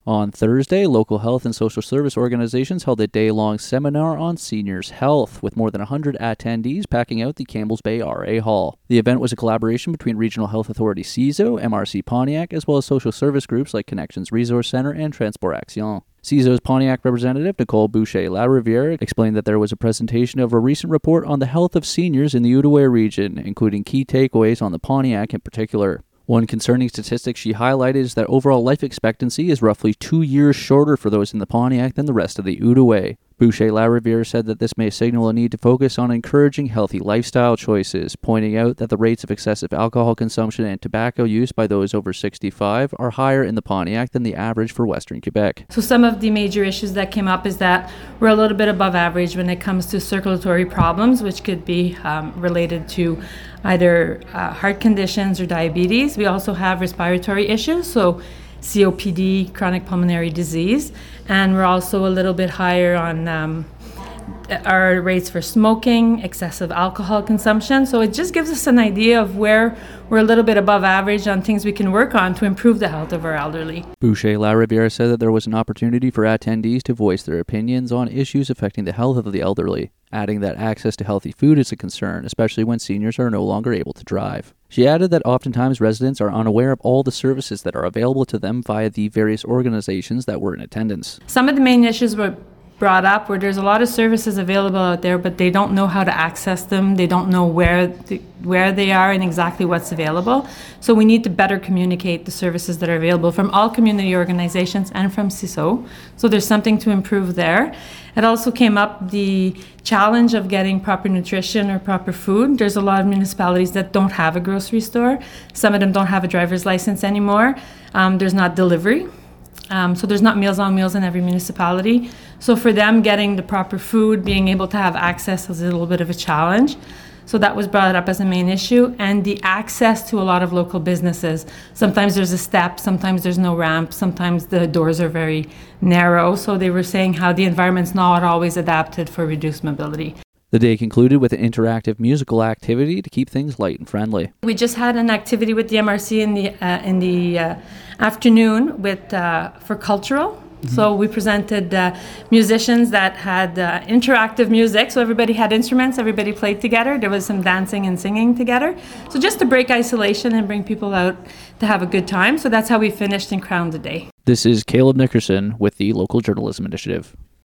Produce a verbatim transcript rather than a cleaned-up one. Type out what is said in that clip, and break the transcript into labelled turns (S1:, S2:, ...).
S1: On Thursday, local health and social service organizations held a day-long seminar on seniors' health, with more than one hundred attendees packing out the Campbell's Bay R A Hall. The event was a collaboration between Regional Health Authority C I S O, M R C Pontiac, as well as social service groups like Connections Resource Center and Transport Action. C I S O's Pontiac representative Nicole Boucher-Lariviere explained that there was a presentation of a recent report on the health of seniors in the Outaouais region, including key takeaways on the Pontiac in particular. One concerning statistic she highlighted is that overall life expectancy is roughly two years shorter for those in the Pontiac than the rest of the Outaouais. Boucher-Lariviere said that this may signal a need to focus on encouraging healthy lifestyle choices, pointing out that the rates of excessive alcohol consumption and tobacco use by those over sixty-five are higher in the Pontiac than the average for Western Quebec.
S2: So some of the major issues that came up is that we're a little bit above average when it comes to circulatory problems, which could be um, related to either uh, heart conditions or diabetes. We also have respiratory issues, so C O P D, chronic pulmonary disease, and we're also a little bit higher on um, our rates for smoking, excessive alcohol consumption. So it just gives us an idea of where we're a little bit above average on things we can work on to improve the health of our elderly.
S1: Boucher-Lariviere said that there was an opportunity for attendees to voice their opinions on issues affecting the health of the elderly, adding that access to healthy food is a concern, especially when seniors are no longer able to drive. She added that oftentimes residents are unaware of all the services that are available to them via the various organizations that were in attendance.
S2: Some of the main issues were brought up where there's a lot of services available out there, but they don't know how to access them. They don't know where the, where they are and exactly what's available. So we need to better communicate the services that are available from all community organizations and from C I S O. So there's something to improve there. It also came up the challenge of getting proper nutrition or proper food. There's a lot of municipalities that don't have a grocery store. Some of them don't have a driver's license anymore. Um, there's not delivery. Um, so there's not Meals on Wheels in every municipality. So for them, getting the proper food, being able to have access is a little bit of a challenge. So that was brought up as a main issue. And the access to a lot of local businesses. Sometimes there's a step, sometimes there's no ramp, sometimes the doors are very narrow. So they were saying how the environment's not always adapted for reduced mobility.
S1: The day concluded with an interactive musical activity to keep things light and friendly.
S2: We just had an activity with the M R C in the uh, in the uh, afternoon with uh, for cultural. Mm-hmm. So we presented uh, musicians that had uh, interactive music. So everybody had instruments, everybody played together. There was some dancing and singing together. So just to break isolation and bring people out to have a good time. So that's how we finished and crowned the day.
S1: This is Caleb Nickerson with the Local Journalism Initiative.